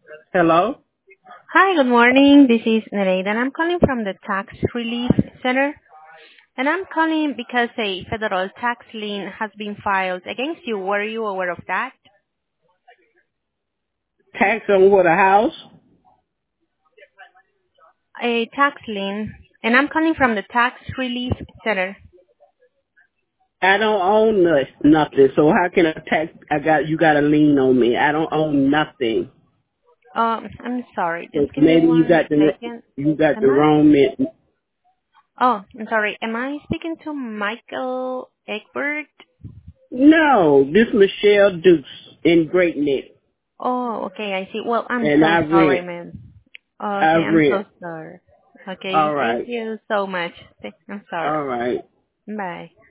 Hello? Hi, good morning. This is Nereida, and I'm calling from the Tax Relief Center. And I'm calling because a federal tax lien has been filed against you. Were you aware of that? Tax on what, a house? A tax lien. And I'm calling from the Tax Relief Center. I don't own nothing, so how can you got a lien on me? I don't own nothing. I'm sorry. So Just give me maybe you one got the, second. you got the Am I? wrong man. Oh, I'm sorry. Am I speaking to Michael Egbert? No, this Michelle Dukes in Great Neck. Oh, okay. I see. Well, I'm And so I sorry, rent. man. I Okay, I'm so rent. sorry. Okay. Thank Alright. you so much. I'm sorry. Alright. Bye.